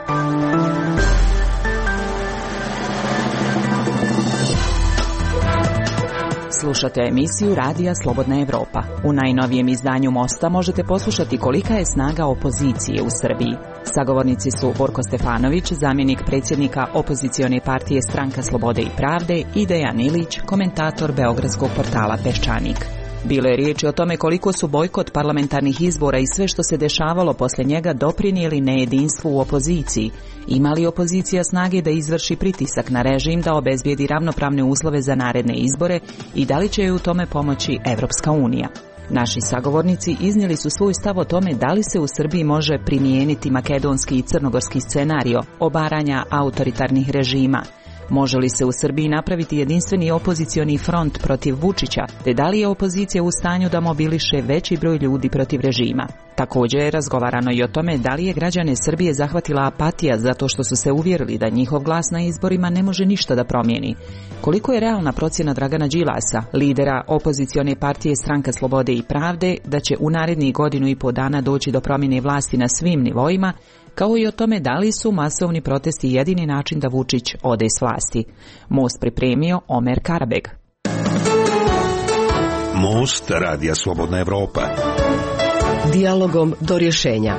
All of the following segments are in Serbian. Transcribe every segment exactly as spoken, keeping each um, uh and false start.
Slušate emisiju Radija Slobodna Evropa. U najnovijem izdanju Mosta možete poslušati kolika je snaga opozicije u Srbiji. Sagovornici su Borko Stefanović, zamjenik predsjednika opozicione partije Stranka slobode i pravde, i Dejan Ilić, komentator beogradskog portala Peščanik. Bilo je riječi o tome koliko su bojkot parlamentarnih izbora i sve što se dešavalo poslije njega doprinijeli nejedinstvu u opoziciji. Ima li opozicija snage da izvrši pritisak na režim da obezbijedi ravnopravne uslove za naredne izbore i da li će joj u tome pomoći Evropska unija? Naši sagovornici iznijeli su svoj stav o tome da li se u Srbiji može primijeniti makedonski i crnogorski scenario obaranja autoritarnih režima. Može li se u Srbiji napraviti jedinstveni opozicioni front protiv Vučića, te da li je opozicija u stanju da mobiliše veći broj ljudi protiv režima? Također je razgovarano i o tome da li je građane Srbije zahvatila apatija zato što su se uvjerili da njihov glas na izborima ne može ništa da promijeni. Koliko je realna procjena Dragana Đilasa, lidera opozicione partije Stranka slobode i pravde, da će u narednih godinu i po dana doći do promjene vlasti na svim nivoima, kao i o tome da li su masovni protesti jedini način da Vučić ode s vlasti. Most pripremio Omer Karabeg. Most Radija Slobodna Evropa. Dijalogom do rješenja.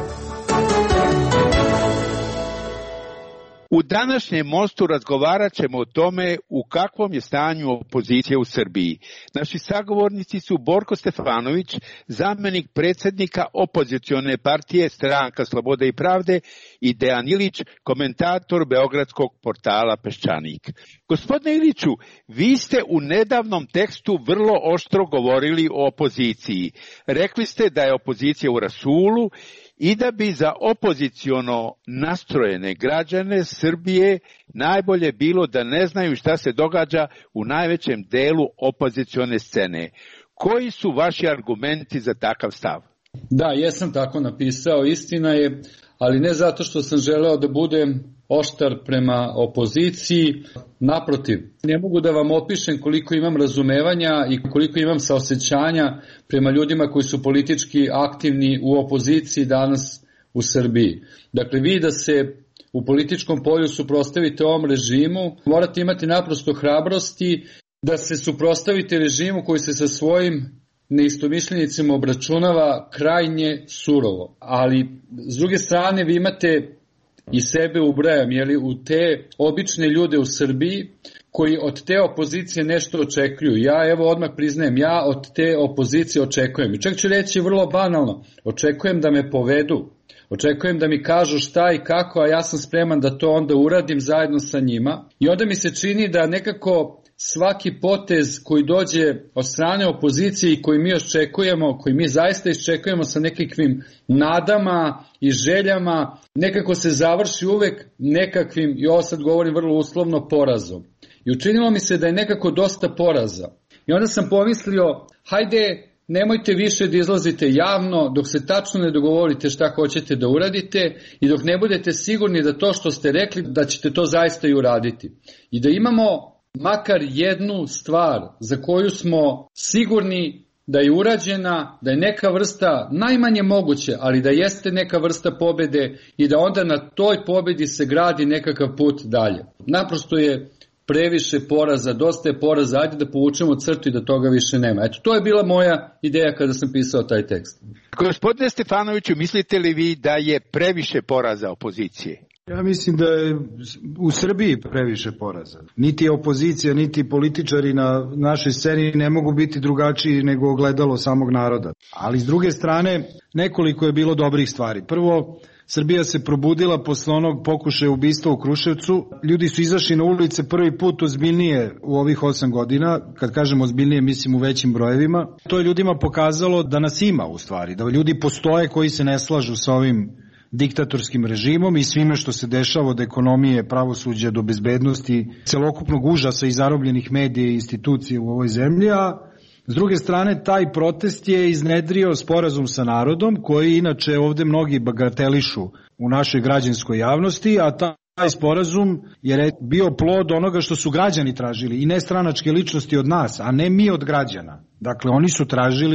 U današnjem Mostu razgovarat ćemo o tome u kakvom je stanju opozicija u Srbiji. Naši sagovornici su Borko Stefanović, zamjenik predsjednika opozicione partije Stranka slobode i pravde, i Dejan Ilić, komentator beogradskog portala Peščanik. Gospodine Iliću, vi ste u nedavnom tekstu vrlo oštro govorili o opoziciji. Rekli ste da je opozicija u rasulu i da bi za opoziciono nastrojene građane Srbije najbolje bilo da ne znaju šta se događa u najvećem delu opozicione scene. Koji su vaši argumenti za takav stav? Da, jesam tako napisao, istina je, ali ne zato što sam želeo da budem oštar prema opoziciji, naprotiv, ne mogu da vam opišem koliko imam razumevanja i koliko imam saosećanja prema ljudima koji su politički aktivni u opoziciji danas u Srbiji. Dakle, vi da se u političkom polju suprotstavite ovom režimu, morate imati naprosto hrabrosti da se suprotstavite režimu koji se sa svojim neistomišljenicima obračunava krajnje surovo. Ali, s druge strane, vi imate i sebe ubrajam, jeli, u te obične ljude u Srbiji koji od te opozicije nešto očekuju. Ja, evo, odmah priznajem, ja od te opozicije očekujem. I čak ću reći vrlo banalno, očekujem da me povedu, očekujem da mi kažu šta i kako, a ja sam spreman da to onda uradim zajedno sa njima. I onda mi se čini da nekako svaki potez koji dođe od strane opozicije i koji mi očekujemo, koji mi zaista iščekujemo sa nekakvim nadama i željama, nekako se završi uvek nekakvim, i ovo sad govorim vrlo uslovno, porazom. I učinilo mi se da je nekako dosta poraza. I onda sam pomislio, hajde, nemojte više da izlazite javno dok se tačno ne dogovorite šta hoćete da uradite i dok ne budete sigurni da to što ste rekli da ćete to zaista i uraditi. I da imamo makar jednu stvar za koju smo sigurni da je urađena, da je neka vrsta, najmanje moguće, ali da jeste neka vrsta pobjede i da onda na toj pobjedi se gradi nekakav put dalje. Naprosto je previše poraza, dosta je poraza, ajde da povučemo crtu i da toga više nema. Eto, to je bila moja ideja kada sam pisao taj tekst. Gospodine Stefanoviću, mislite li vi da je previše poraza opozicije? Ja mislim da je u Srbiji previše poraza. Niti opozicija, niti političari na našoj sceni ne mogu biti drugačiji nego ogledalo samog naroda. Ali s druge strane, nekoliko je bilo dobrih stvari. Prvo, Srbija se probudila posle onog pokušaja ubistva u Kruševcu. Ljudi su izašli na ulice prvi put ozbiljnije u ovih osam godina. Kad kažem ozbiljnije, mislim u većim brojevima. To je ljudima pokazalo da nas ima u stvari, da ljudi postoje koji se ne slažu sa ovim diktatorskim režimom i svime što se dešava od ekonomije, pravosuđa do bezbednosti, celokupnog užasa i zarobljenih medija i institucija u ovoj zemlji, a s druge strane taj protest je iznedrio sporazum sa narodom koji inače ovde mnogi bagatelišu u našoj građanskoj javnosti, a taj sporazum je bio plod onoga što su građani tražili i ne stranačke ličnosti od nas, a ne mi od građana. Dakle, oni su tražili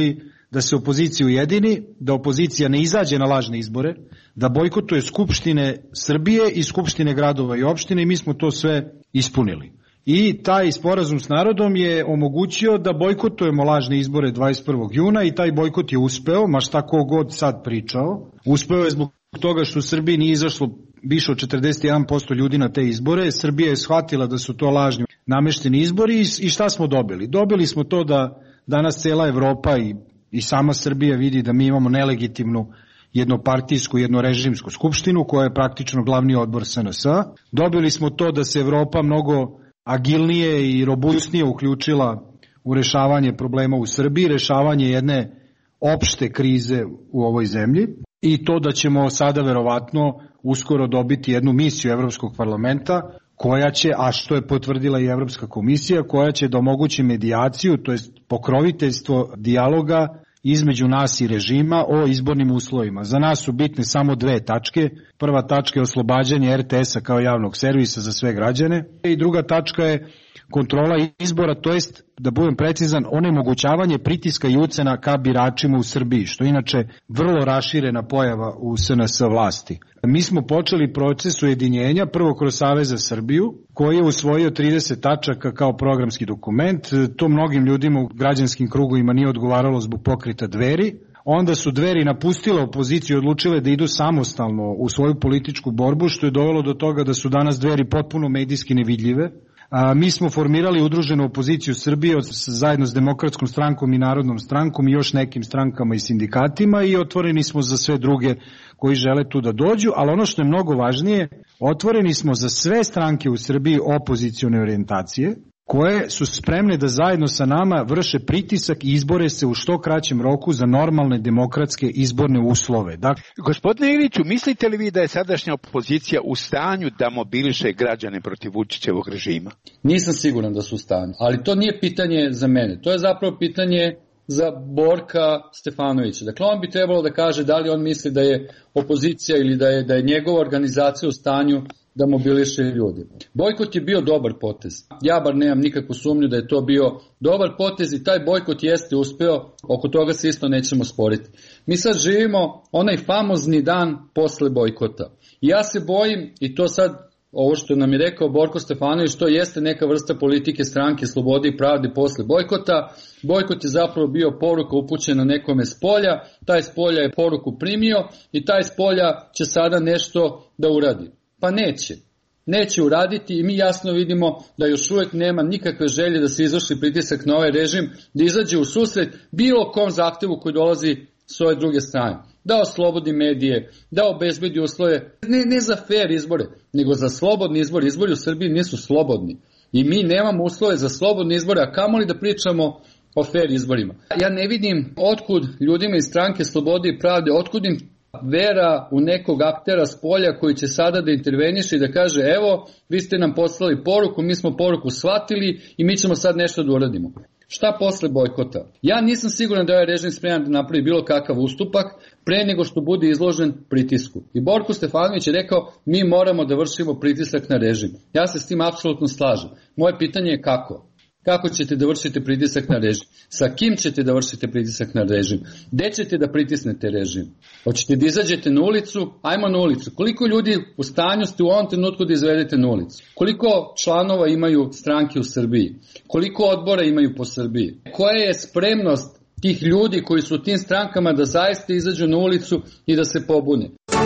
da se opozicija ujedini, da opozicija ne izađe na lažne izbore, da bojkotuje Skupštine Srbije i Skupštine gradova i opštine i mi smo to sve ispunili. I taj sporazum s narodom je omogućio da bojkotujemo lažne izbore dvadeset prvog juna i taj bojkot je uspeo, ma šta ko god sad pričao. Uspeo je zbog toga što u Srbiji nije izašlo više od četrdeset jedan posto ljudi na te izbore. Srbija je shvatila da su to lažni namešteni izbori i šta smo dobili? Dobili smo to da danas cela Evropa i, i sama Srbija vidi da mi imamo nelegitimnu jednopartijsku, jednorežimsku skupštinu koja je praktično glavni odbor S N S. Dobili smo to da se Evropa mnogo agilnije i robustnije uključila u rešavanje problema u Srbiji, rešavanje jedne opšte krize u ovoj zemlji i to da ćemo sada verovatno uskoro dobiti jednu misiju Evropskog parlamenta koja će, a što je potvrdila i Evropska komisija, koja će da omogući medijaciju, to jest pokroviteljstvo dijaloga između nas i režima o izbornim uslovima. Za nas su bitne samo dve tačke. Prva tačka je oslobađanje R T S-a kao javnog servisa za sve građane i druga tačka je kontrola izbora, to jest, da budem precizan, onemogućavanje pritiska i ucena ka biračima u Srbiji, što je inače vrlo raširena pojava u S N S vlasti. Mi smo počeli proces ujedinjenja prvo kroz Savez za Srbiju, koji je usvojio trideset tačaka kao programski dokument. To mnogim ljudima u građanskim krugovima nije odgovaralo zbog pokreta Dveri. Onda su Dveri napustile opoziciju i odlučile da idu samostalno u svoju političku borbu, što je dovelo do toga da su danas Dveri potpuno medijski nevidljive. A, mi smo formirali udruženu opoziciju Srbije zajedno s Demokratskom strankom i Narodnom strankom i još nekim strankama i sindikatima i otvoreni smo za sve druge koji žele tu da dođu, ali ono što je mnogo važnije, otvoreni smo za sve stranke u Srbiji opozicione orijentacije, koje su spremne da zajedno sa nama vrše pritisak i izbore se u što kraćem roku za normalne demokratske izborne uslove. Dakle, gospodine Iliću, mislite li vi da je sadašnja opozicija u stanju da mobiliše građane protiv Vučićevog režima? Nisam siguran da su u stanju, ali to nije pitanje za mene. To je zapravo pitanje za Borka Stefanovića. Dakle, on bi trebalo da kaže da li on misli da je opozicija ili da je, da je njegova organizacija u stanju da mobiliše ljudi. Bojkot je bio dobar potez. Ja bar nemam nikakvu sumnju da je to bio dobar potez i taj bojkot jeste uspeo, oko toga se isto nećemo sporiti. Mi sad živimo onaj famozni dan posle bojkota. I ja se bojim, i to sad, ovo što nam je rekao Borko Stefanović, to jeste neka vrsta politike stranke Slobode i pravde posle bojkota. Bojkot je zapravo bio poruka upućena nekome s polja, taj s polja je poruku primio i taj s polja će sada nešto da uradi. Pa neće. Neće uraditi i mi jasno vidimo da još uvijek nema nikakve želje da se izvrši pritisak na ovaj režim, da izađe u susret bilo kom zahtevu koji dolazi s ove druge strane. Da oslobodi medije, da obezbedi uslove, ne, ne za fair izbore, nego za slobodni izbor. Izbori u Srbiji nisu slobodni i mi nemamo uslove za slobodne izbore, a kamoli da pričamo o fair izborima. Ja ne vidim otkud ljudima iz stranke Slobode i pravde, otkud im vera u nekog aktera s polja koji će sada da interveniše i da kaže evo, vi ste nam poslali poruku, mi smo poruku shvatili i mi ćemo sad nešto da uradimo. Šta posle bojkota? Ja nisam siguran da je ovaj režim spreman da napravi bilo kakav ustupak pre nego što bude izložen pritisku. I Borko Stefanović je rekao mi moramo da vršimo pritisak na režim. Ja se s tim apsolutno slažem. Moje pitanje je kako? Kako ćete da vršite pritisak na režim? Sa kim ćete da vršite pritisak na režim? Gde ćete da pritisnete režim? Hoćete da izađete na ulicu? Ajmo na ulicu. Koliko ljudi u stanju ste u ovom trenutku da izvedete na ulicu? Koliko članova imaju stranke u Srbiji? Koliko odbora imaju po Srbiji? Koja je spremnost tih ljudi koji su u tim strankama da zaista izađu na ulicu i da se pobune?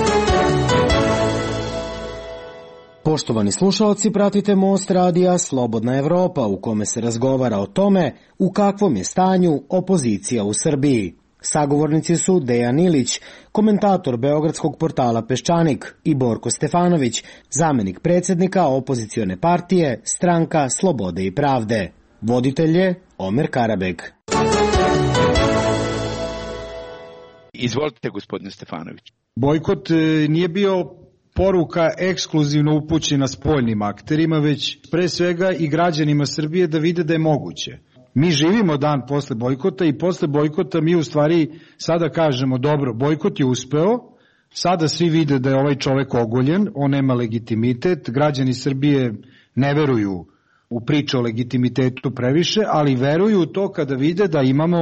Poštovani slušalci, pratite Most radija Slobodna Evropa u kome se razgovara o tome u kakvom je stanju opozicija u Srbiji. Sagovornici su Dejan Ilić, komentator beogradskog portala Peščanik, i Borko Stefanović, zamenik predsjednika opozicione partije Stranka Slobode i pravde. Voditelj je Omer Karabeg. Izvolite, gospodine Stefanović. Bojkot nije bio poruka ekskluzivno upućena spoljnim akterima, već pre svega i građanima Srbije da vide da je moguće. Mi živimo dan posle bojkota i posle bojkota mi u stvari sada kažemo dobro, bojkot je uspeo, sada svi vide da je ovaj čovek ogoljen, on nema legitimitet, građani Srbije ne veruju u priču o legitimitetu previše, ali veruju u to kada vide da imamo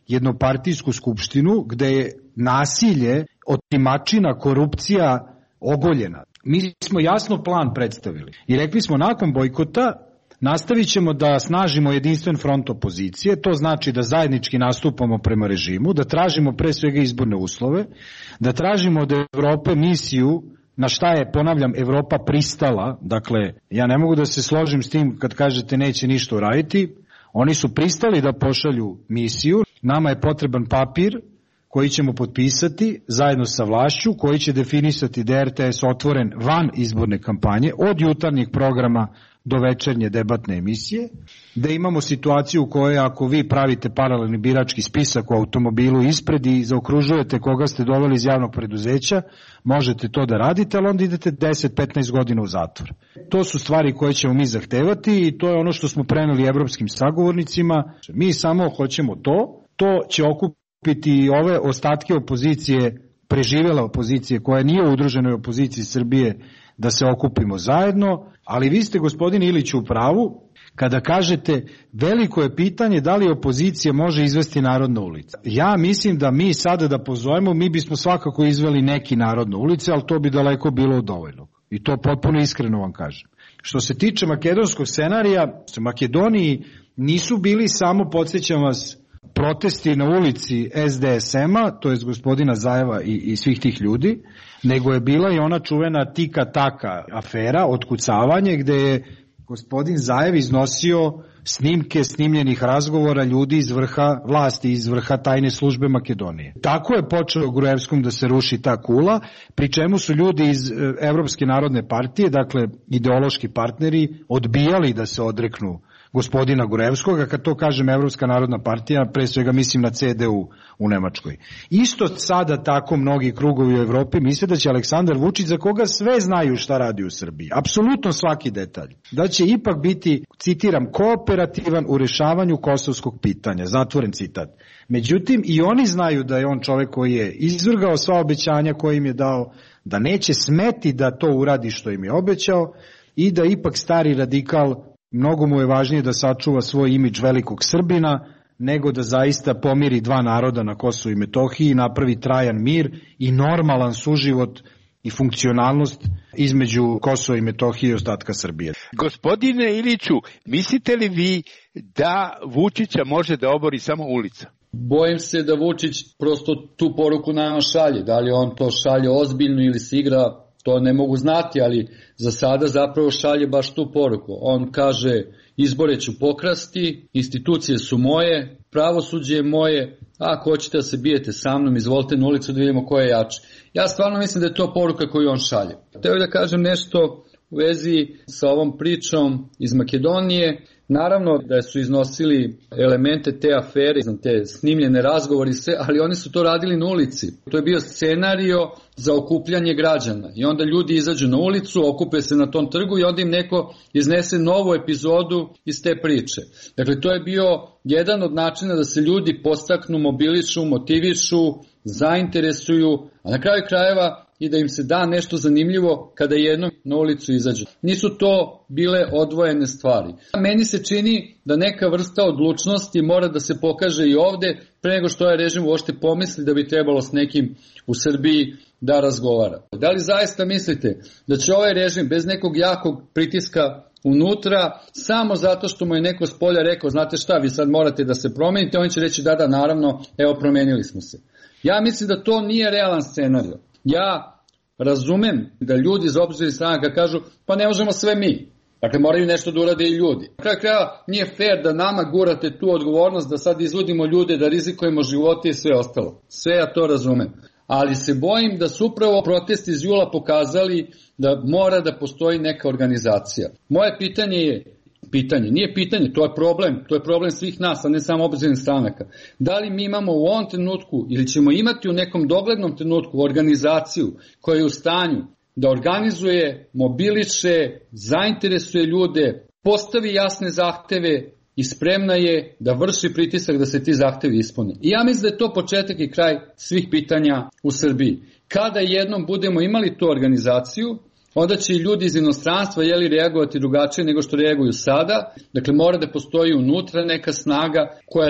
jednopartijsku skupštinu gde je nasilje, otimačina, korupcija ogoljena. Mi smo jasno plan predstavili i rekli smo nakon bojkota nastavit ćemo da snažimo jedinstven front opozicije, to znači da zajednički nastupamo prema režimu, da tražimo pre svega izborne uslove, da tražimo od Evrope misiju na šta je, ponavljam, Evropa pristala, dakle, ja ne mogu da se složim s tim kad kažete neće ništa uraditi, oni su pristali da pošalju misiju, nama je potreban papir koji ćemo potpisati zajedno sa vlašću, koji će definisati da je R T S otvoren van izborne kampanje, od jutarnjeg programa do večernje debatne emisije, da imamo situaciju u kojoj ako vi pravite paralelni birački spisak u automobilu ispred i zaokružujete koga ste doveli iz javnog preduzeća, možete to da radite, ali onda idete deset do petnaest godina u zatvor. To su stvari koje ćemo mi zahtevati i to je ono što smo preneli evropskim sagovornicima. Mi samo hoćemo to, to će okupiti ove ostatke opozicije, preživjela opozicije koja nije u udruženoj opoziciji Srbije, da se okupimo zajedno, ali vi ste, gospodine Iliću, u pravu kada kažete veliko je pitanje da li opozicija može izvesti narod na ulice. Ja mislim da mi sada da pozovemo, mi bismo svakako izveli neki narod na ulice, ali to bi daleko bilo dovoljno. I to potpuno iskreno vam kažem. Što se tiče makedonskog scenarija, u Makedoniji nisu bili samo, podsjećam vas, protesti na ulici S D S M-a, to je gospodina Zajeva i, i svih tih ljudi, nego je bila i ona čuvena tika-taka afera, otkucavanje, gde je gospodin Zajev iznosio snimke snimljenih razgovora ljudi iz vrha vlasti, iz vrha tajne službe Makedonije. Tako je počeo Gruevskom da se ruši ta kula, pri čemu su ljudi iz Evropske narodne partije, dakle ideološki partneri, odbijali da se odreknu gospodina Gruevskog, a kad to kažem Evropska narodna partija, pre svega mislim na C D U u Nemačkoj. Isto sada tako mnogi krugovi u Evropi misle da će Aleksandar Vučić, za koga sve znaju šta radi u Srbiji, apsolutno svaki detalj, da će ipak biti, citiram, kooperativan u rešavanju kosovskog pitanja, zatvoren citat. Međutim, i oni znaju da je on čovek koji je izvrgao sva obećanja koje im je dao, da neće smeti da to uradi što im je obećao i da ipak stari radikal, mnogo mu je važnije da sačuva svoj imidž velikog Srbina, nego da zaista pomiri dva naroda na Kosovu i Metohiji, napravi trajan mir i normalan suživot i funkcionalnost između Kosova i Metohije i ostatka Srbije. Gospodine Iliću, mislite li vi da Vučića može da obori samo ulica? Bojim se da Vučić prosto tu poruku nama šalje. Da li on to šalje ozbiljno ili se igra, to ne mogu znati, ali za sada zapravo šalje baš tu poruku. On kaže, izbore ću pokrasti, institucije su moje, pravosuđe je moje, ako hoćete da se bijete sa mnom, izvolite na ulicu da vidimo ko je jači. Ja stvarno mislim da je to poruka koju on šalje. Hteo da kažem nešto u vezi sa ovom pričom iz Makedonije. Naravno da su iznosili elemente te afere, te snimljene razgovori se, ali oni su to radili na ulici. To je bio scenario za okupljanje građana i onda ljudi izađu na ulicu, okupe se na tom trgu i onda im neko iznese novu epizodu iz te priče. Dakle, to je bio jedan od načina da se ljudi podstaknu, mobilišu, motivišu, zainteresuju, a na kraju krajeva i da im se da nešto zanimljivo kada jednom na ulicu izađu. Nisu to bile odvojene stvari. Meni se čini da neka vrsta odlučnosti mora da se pokaže i ovde, pre nego što je režim uopšte pomisli da bi trebalo s nekim u Srbiji da razgovara. Da li zaista mislite da će ovaj režim bez nekog jakog pritiska unutra, samo zato što mu je neko s polja rekao, znate šta, vi sad morate da se promenite, on će reći da, da, naravno, evo, promenili smo se. Ja mislim da to nije realan scenario. Ja razumem da ljudi iz opozicijalnih stranaka kažu, pa ne možemo sve mi. Dakle, moraju nešto da urade i ljudi. Na kraju kraja nije fair da nama gurate tu odgovornost da sad izvodimo ljude, da rizikujemo živote i sve ostalo. Sve ja to razumem. Ali se bojim da su upravo protesti iz jula pokazali da mora da postoji neka organizacija. Moje pitanje je, pitanje, nije pitanje, to je problem, to je problem svih nas, a ne samo opozicionih stranaka. Da li mi imamo u ovom trenutku ili ćemo imati u nekom doglednom trenutku organizaciju koja je u stanju da organizuje, mobiliše, zainteresuje ljude, postavi jasne zahteve i spremna je da vrši pritisak da se ti zahtevi ispune. I ja mislim da je to početak i kraj svih pitanja u Srbiji. Kada jednom budemo imali tu organizaciju, onda će i ljudi iz inostranstva jeli reagovati drugačije nego što reaguju sada. Dakle, mora da postoji unutra neka snaga koja će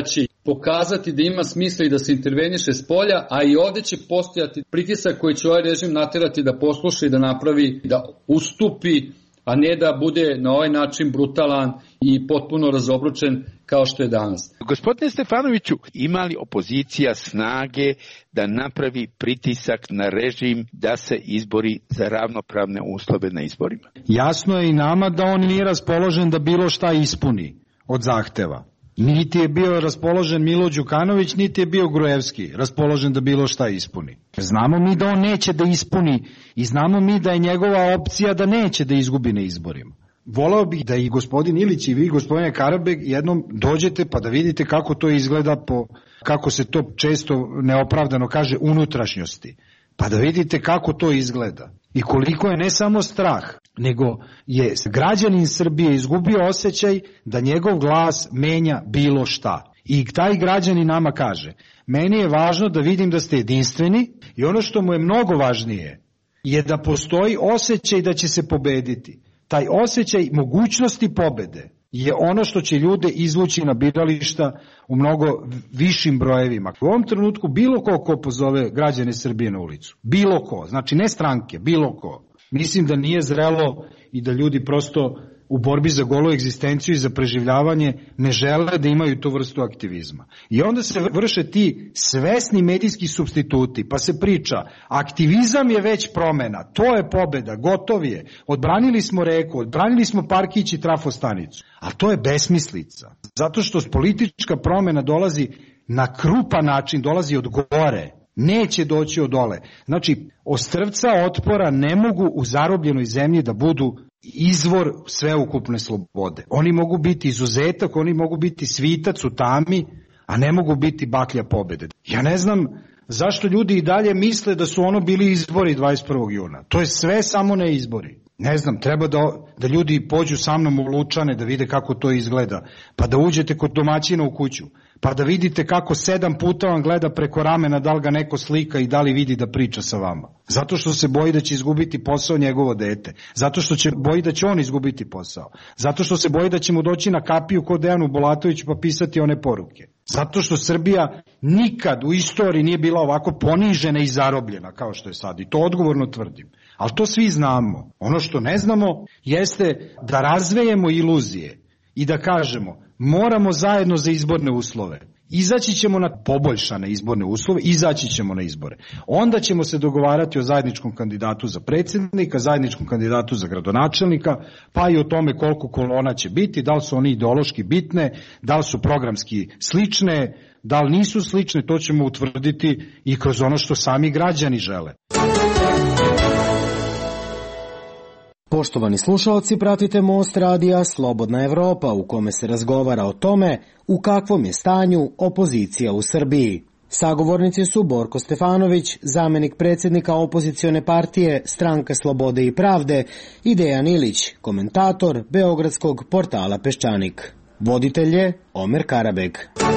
pokazati da ima smisla i da se interveniše s polja, a i ovde će postojati pritisak koji će ovaj režim naterati da posluša i da napravi, da ustupi, a ne da bude na ovaj način brutalan i potpuno razobručen kao što je danas. Gospodine Stefanoviću, ima li opozicija snage da napravi pritisak na režim da se izbori za ravnopravne uslove na izborima? Jasno je i nama da on nije raspoložen da bilo šta ispuni od zahteva. Niti je bio raspoložen Milo Đukanović, niti je bio Gruevski raspoložen da bilo šta ispuni. Znamo mi da on neće da ispuni i znamo mi da je njegova opcija da neće da izgubi na izborima. Voleo bih da i gospodin Ilić i vi, gospodine Karabeg, jednom dođete pa da vidite kako to izgleda, po, kako se to često neopravdano kaže, unutrašnjosti. Pa da vidite kako to izgleda i koliko je ne samo strah, nego je građanin Srbije izgubio osjećaj da njegov glas menja bilo šta. I taj građanin nama kaže, meni je važno da vidim da ste jedinstveni i ono što mu je mnogo važnije je da postoji osjećaj da će se pobediti. Taj osjećaj mogućnosti pobede je ono što će ljude izvući na birališta u mnogo višim brojevima. U ovom trenutku bilo ko ko pozove građane Srbije na ulicu, bilo ko, znači ne stranke, bilo ko. Mislim da nije zrelo i da ljudi prosto u borbi za golu egzistenciju i za preživljavanje ne žele da imaju tu vrstu aktivizma. I onda se vrše ti svesni medijski supstituti, pa se priča, aktivizam je već promena, to je pobeda, gotov je, odbranili smo reku, odbranili smo parkić i trafostanicu. A to je besmislica, zato što politička promena dolazi na krupan način, dolazi od gore, neće doći od dole. Znači, ostrvca otpora ne mogu u zarobljenoj zemlji da budu izvor sveukupne slobode. Oni mogu biti izuzetak, oni mogu biti svitac u tami, a ne mogu biti baklja pobede. Ja ne znam zašto ljudi i dalje misle da su ono bili izbori dvadeset prvog juna. To je sve samo ne izbori. Ne znam, treba da, da ljudi pođu sa mnom u Lučane da vide kako to izgleda, pa da uđete kod domaćina u kuću, pa da vidite kako sedam puta vam gleda preko ramena da li ga neko slika i da li vidi da priča sa vama. Zato što se boji da će izgubiti posao njegovo dete, zato što će boji da će on izgubiti posao, zato što se boji da će mu doći na kapiju kod Dejanu Bulatoviću pa pisati one poruke. Zato što Srbija nikad u istoriji nije bila ovako ponižena i zarobljena kao što je sad, i to odgovorno tvrdim. Ali to svi znamo. Ono što ne znamo jeste da razvejemo iluzije i da kažemo moramo zajedno za izborne uslove. Izaći ćemo na poboljšane izborne uslove, izaći ćemo na izbore. Onda ćemo se dogovarati o zajedničkom kandidatu za predsjednika, zajedničkom kandidatu za gradonačelnika, pa i o tome koliko kolona će biti, da li su oni ideološki bitne, da li su programski slične, da li nisu slične, to ćemo utvrditi i kroz ono što sami građani žele. Poštovani slušalci, pratite Most radija Slobodna Evropa u kome se razgovara o tome u kakvom je stanju opozicija u Srbiji. Sagovornici su Borko Stefanović, zamenik predsjednika opozicione partije Stranka slobode i pravde, i Dejan Ilić, komentator beogradskog portala Peščanik. Voditelj je Omer Karabeg.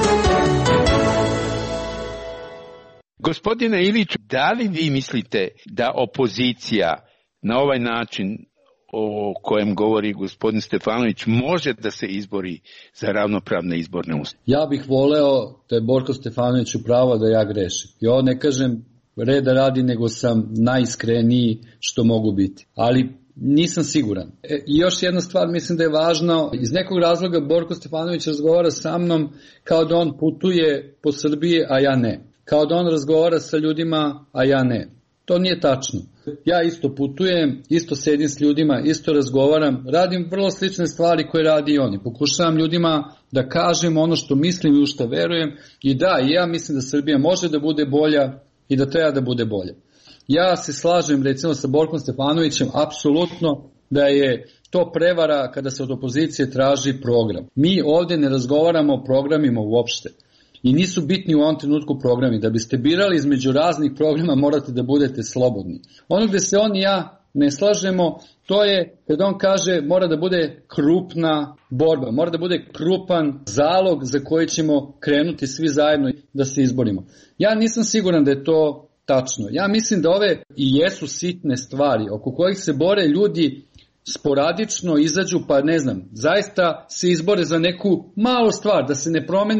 Gospodine Ilić, da li vi mislite da opozicija na ovaj način o kojem govori gospodin Stefanović može da se izbori za ravnopravne izborne uslove? Ja bih voleo da je Borko Stefanović upravo da ja grešim. I ovo ne kažem reda radi, nego sam najiskreniji što mogu biti. Ali nisam siguran. E, I još jedna stvar mislim da je važno. Iz nekog razloga Borko Stefanović razgovara sa mnom kao da on putuje po Srbiji, a ja ne. Kao da on razgovara sa ljudima, a ja ne. To nije tačno. Ja isto putujem, isto sedim s ljudima, isto razgovaram, radim vrlo slične stvari koje radi i oni. Pokušavam ljudima da kažem ono što mislim i u što verujem i da, i ja mislim da Srbija može da bude bolja i da treba da bude bolja. Ja se slažem recimo sa Borkom Stefanovićem apsolutno da je to prevara kada se od opozicije traži program. Mi ovdje ne razgovaramo o programima uopšte. I nisu bitni u ovom trenutku programi. Da biste birali između raznih programa morate da budete slobodni. Ono gde se on i ja ne slažemo, to je kada on kaže mora da bude krupna borba, mora da bude krupan zalog za koji ćemo krenuti svi zajedno da se izborimo. Ja nisam siguran da je to tačno. Ja mislim da ove i jesu sitne stvari oko kojih se bore ljudi sporadično izađu, pa ne znam, zaista se izbore za neku malu stvar, da se ne promeni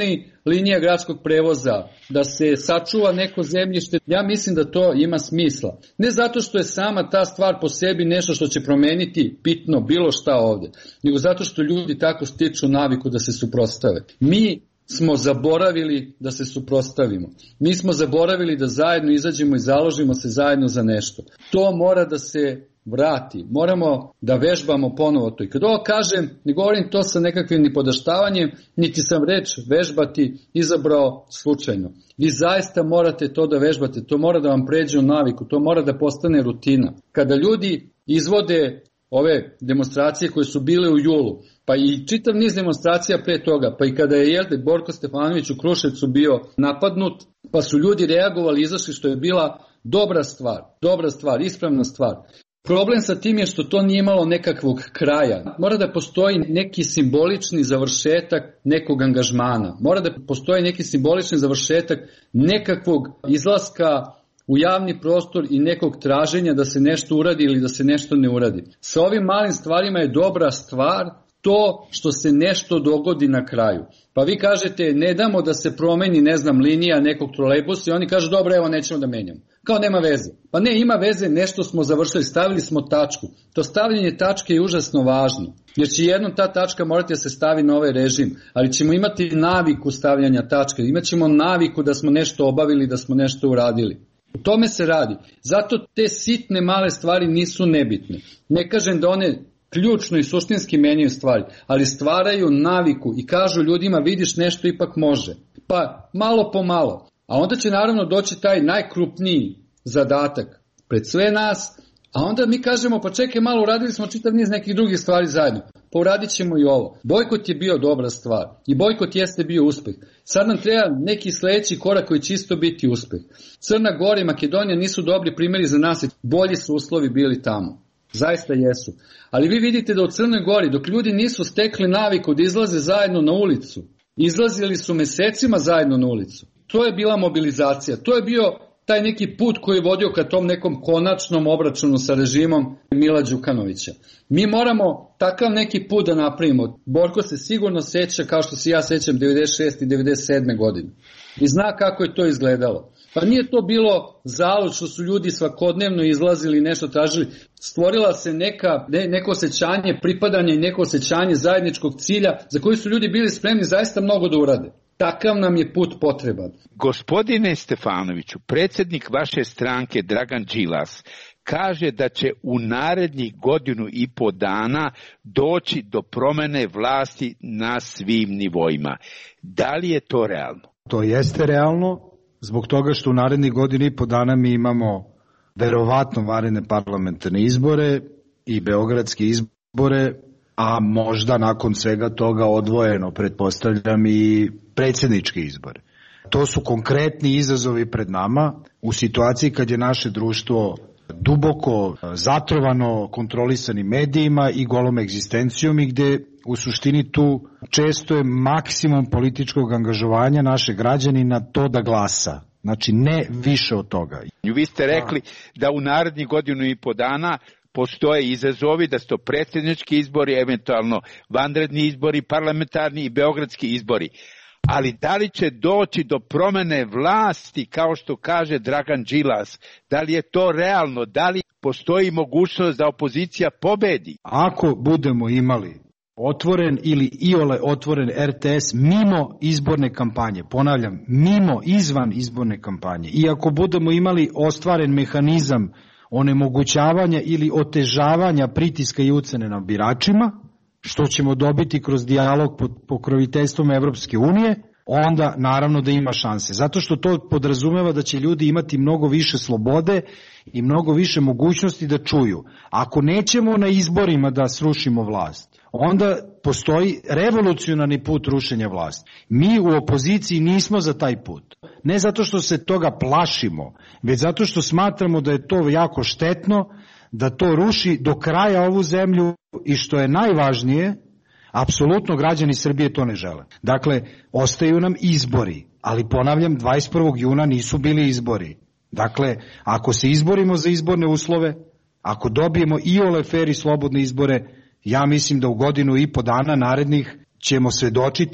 linija gradskog prevoza, da se sačuva neko zemljište, ja mislim da to ima smisla. Ne zato što je sama ta stvar po sebi nešto što će promeniti bitno bilo šta ovde, nego zato što ljudi tako stiču naviku da se suprotstave. Mi smo zaboravili da se suprotstavimo. Mi smo zaboravili da zajedno izađemo i založimo se zajedno za nešto. To mora da se vrati. Moramo da vežbamo ponovo to. I kad ovo kažem, ne govorim to sa nekakvim ni podaštavanjem, niti sam reč vežbati izabrao slučajno. Vi zaista morate to da vežbate, to mora da vam pređe u naviku, to mora da postane rutina. Kada ljudi izvode ove demonstracije koje su bile u julu, pa i čitav niz demonstracija pre toga, pa i kada je jelde Borko Stefanović u Kruševcu bio napadnut, pa su ljudi reagovali, izašli, što je bila dobra stvar, dobra stvar, ispravna stvar. Problem sa tim je što to nije imalo nekakvog kraja. Mora da postoji neki simbolični završetak nekog angažmana. Mora da postoji neki simbolični završetak nekakvog izlaska u javni prostor i nekog traženja da se nešto uradi ili da se nešto ne uradi. Sa ovim malim stvarima je dobra stvar to što se nešto dogodi na kraju. Pa vi kažete ne damo da se promeni, ne znam, linija nekog trolejbusa i oni kažu dobro, evo nećemo da menjamo. Kao nema veze. Pa ne, ima veze, nešto smo završili, stavili smo tačku. To stavljanje tačke je užasno važno, jer će jednom ta tačka morati da se stavi na ovaj režim, ali ćemo imati naviku stavljanja tačke, imat ćemo naviku da smo nešto obavili, da smo nešto uradili. U tome se radi. Zato te sitne male stvari nisu nebitne. Ne kažem da one ključno i suštinski menjaju stvari, ali stvaraju naviku i kažu ljudima vidiš nešto ipak može. Pa malo po malo. A onda će naravno doći taj najkrupniji zadatak pred sve nas, a onda mi kažemo pa čekaj malo, uradili smo čitav niz nekih drugih stvari zajedno. Pa uradit ćemo i ovo. Bojkot je bio dobra stvar i bojkot jeste bio uspeh. Sad nam treba neki sledeći korak koji će isto biti uspeh. Crna Gora i Makedonija nisu dobri primjeri za nas, bolji su uslovi bili tamo. Zaista jesu. Ali vi vidite da u Crnoj Gori, dok ljudi nisu stekli naviku da izlaze zajedno na ulicu, izlazili su mesecima zajedno na ulicu. To je bila mobilizacija. To je bio taj neki put koji je vodio ka tom nekom konačnom obračunu sa režimom Mila Đukanovića. Mi moramo takav neki put da napravimo. Borko se sigurno seća, kao što se ja sećam, devedeset šeste i devedeset sedme godine. I zna kako je to izgledalo. Pa nije to bilo zalud što su ljudi svakodnevno izlazili i nešto tražili. Stvorila se neka, ne, neko osjećanje pripadanja i neko osjećanje zajedničkog cilja za koji su ljudi bili spremni zaista mnogo da urade. Takav nam je put potreban. Gospodine Stefanoviću, predsjednik vaše stranke Dragan Đilas kaže da će u narednih godinu i po dana doći do promene vlasti na svim nivoima. Da li je to realno? To jeste realno, zbog toga što u narednih godinu i po dana mi imamo verovatno vanredne parlamentarne izbore i beogradske izbore, a možda nakon svega toga odvojeno, pretpostavljam, i predsjedničke izbore. To su konkretni izazovi pred nama u situaciji kad je naše društvo duboko zatrovano kontrolisanim medijima i golom egzistencijom i gde u suštini tu često je maksimum političkog angažovanja našeg građanina to da glasa. Znači ne više od toga. Vi ste rekli da u narednih godinu i po dana postoje izazovi, da su to predsjednički izbori, eventualno vanredni izbori, parlamentarni i beogradski izbori. Ali da li će doći do promene vlasti, kao što kaže Dragan Đilas? Da li je to realno? Da li postoji mogućnost da opozicija pobedi? Ako budemo imali otvoren ili iole otvoren er te es mimo izborne kampanje, ponavljam, mimo, izvan izborne kampanje, i ako budemo imali ostvaren mehanizam onemogućavanja ili otežavanja pritiska i ucene na biračima, što ćemo dobiti kroz dijalog pod pokroviteljstvom Evropske unije, onda naravno da ima šanse. Zato što to podrazumeva da će ljudi imati mnogo više slobode i mnogo više mogućnosti da čuju. Ako nećemo na izborima da srušimo vlast, onda postoji revolucionarni put rušenja vlasti. Mi u opoziciji nismo za taj put. Ne zato što se toga plašimo, već zato što smatramo da je to jako štetno, da to ruši do kraja ovu zemlju i što je najvažnije, apsolutno građani Srbije to ne žele. Dakle, ostaju nam izbori, ali ponavljam, dvadeset prvog juna nisu bili izbori. Dakle, ako se izborimo za izborne uslove, ako dobijemo iole fer i slobodne izbore, ja mislim da u godinu i po dana narednih ćemo svedočiti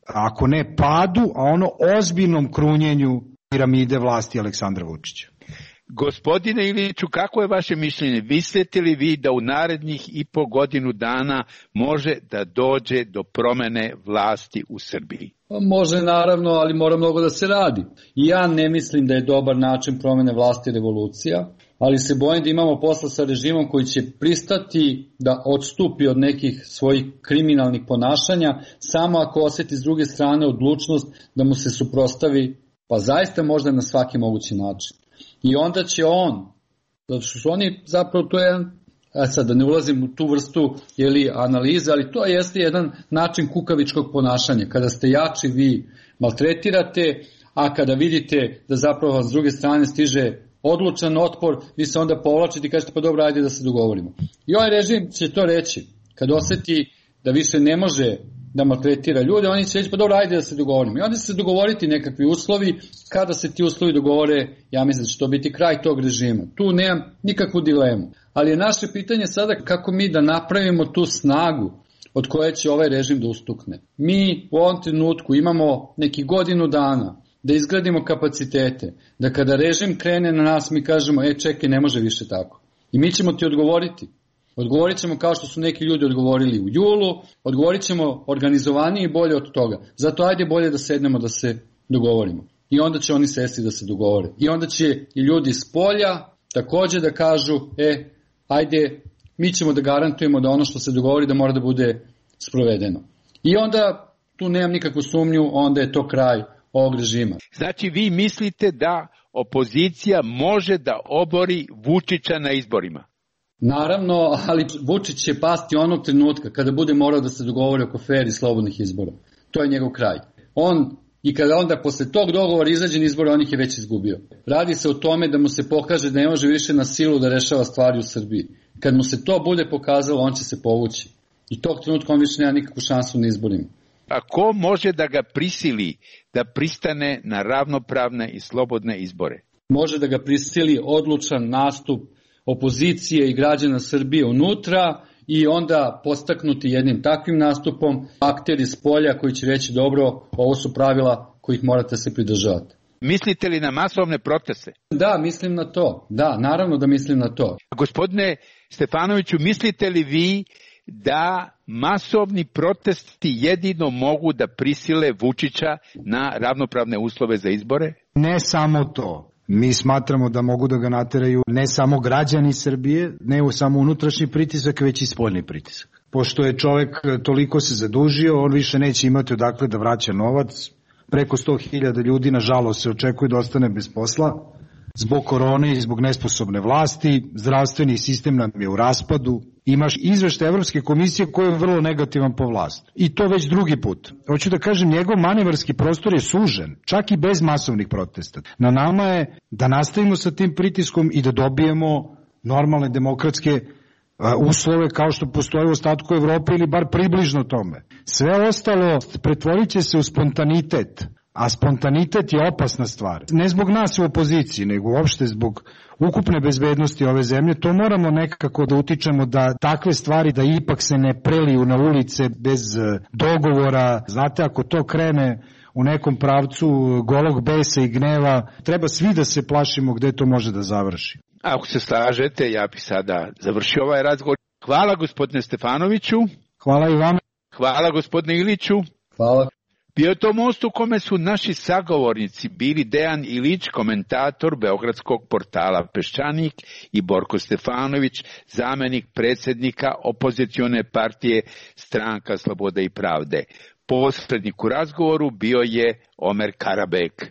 ako ne padu, a ono ozbiljnom krunjenju piramide vlasti Aleksandra Vučića. Gospodine Iliću, kako je vaše mišljenje? Mislite li vi da u narednih i po godinu dana može da dođe do promene vlasti u Srbiji? Može naravno, ali mora mnogo da se radi. I ja ne mislim da je dobar način promene vlasti revolucija, ali se bojim da imamo posla sa režimom koji će pristati da odstupi od nekih svojih kriminalnih ponašanja, samo ako osjeti s druge strane odlučnost da mu se suprotstavi, pa zaista možda na svaki mogući način. I onda će on, zato što su oni zapravo, to je, a sad da ne ulazim u tu vrstu jeli, analize, ali to jeste jedan način kukavičkog ponašanja. Kada ste jači, vi maltretirate, a kada vidite da zapravo s druge strane stiže odlučan otpor, vi se onda povlačite i kažete pa dobro, ajde da se dogovorimo. I ovaj režim će to reći, kad osjeti da više ne može da maltretira ljude, oni će reći pa dobro, ajde da se dogovorimo. I onda će se dogovoriti nekakvi uslovi, kada se ti uslovi dogovore, ja mislim da će to biti kraj tog režima. Tu nemam nikakvu dilemu. Ali je naše pitanje sada kako mi da napravimo tu snagu od koje će ovaj režim da ustukne. Mi u ovom trenutku imamo neki godinu dana da izgradimo kapacitete, da kada režim krene na nas mi kažemo e čekaj, ne može više tako. I mi ćemo ti odgovoriti. Odgovorit ćemo kao što su neki ljudi odgovorili u julu, odgovorit ćemo organizovanije i bolje od toga. Zato ajde bolje da sednemo da se dogovorimo. I onda će oni sesti da se dogovore. I onda će i ljudi s polja također da kažu, e, ajde, mi ćemo da garantujemo da ono što se dogovori da mora da bude sprovedeno. I onda, tu nemam nikakvu sumnju, onda je to kraj ovog režima. Znači vi mislite da opozicija može da obori Vučića na izborima? Naravno, ali Vučić će pasti onog trenutka kada bude morao da se dogovori oko fer i slobodnih izbora. To je njegov kraj. On, i kada onda posle tog dogovora izađe na izbore, on ih je već izgubio. Radi se o tome da mu se pokaže da ne može više na silu da rešava stvari u Srbiji. Kad mu se to bude pokazalo, on će se povući. I tog trenutka on više nema nikakvu šansu na izborima. A ko može da ga prisili da pristane na ravnopravne i slobodne izbore? Može da ga prisili odlučan nastup opozicije i građana Srbije unutra i onda postaknuti jednim takvim nastupom akteri s polja koji će reći dobro, ovo su pravila kojih morate se pridržavati. Mislite li na masovne proteste? Da, mislim na to. Da, naravno da mislim na to. Gospodine Stefanoviću, mislite li vi da masovni protesti jedino mogu da prisile Vučića na ravnopravne uslove za izbore? Ne samo to. Mi smatramo da mogu da ga nateraju ne samo građani Srbije, ne samo unutrašnji pritisak, već i spoljni pritisak. Pošto je čovek toliko se zadužio, on više neće imati odakle da vraća novac. Preko sto hiljada ljudi, nažalost, se očekuje da ostane bez posla. Zbog korone i zbog nesposobne vlasti, zdravstveni sistem nam je u raspadu. Imaš izveštaj Evropske komisije koji je vrlo negativan po vlast. I to već drugi put. Hoću da kažem, njegov manevarski prostor je sužen, čak i bez masovnih protesta. Na nama je da nastavimo sa tim pritiskom i da dobijemo normalne demokratske uslove kao što postoje u ostatku Evrope ili bar približno tome. Sve ostalo pretvorit će se u spontanitet. A spontanitet je opasna stvar. Ne zbog nas u opoziciji, nego uopšte zbog ukupne bezbednosti ove zemlje. To moramo nekako da utičemo da takve stvari da ipak se ne preliju na ulice bez dogovora. Znate, ako to krene u nekom pravcu golog besa i gneva, treba svi da se plašimo gde to može da završi. Ako se slažete, ja bih sada završio ovaj razgovor. Hvala gospodine Stefanoviću. Hvala i vama. Hvala gospodine Iliću. Hvala. Bio je to most u kome su naši sagovornici bili Dejan Ilić, komentator beogradskog portala Peščanik, i Borko Stefanović, zamenik predsjednika opozicione partije Stranka slobode i pravde. Posrednik u razgovoru bio je Omer Karabek.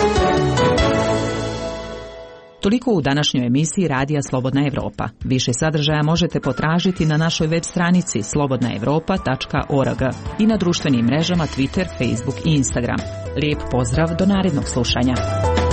Toliko u današnjoj emisiji Radija Slobodna Evropa. Više sadržaja možete potražiti na našoj web stranici slobodna evropa tačka org i na društvenim mrežama Twitter, Facebook i Instagram. Lijep pozdrav do narednog slušanja.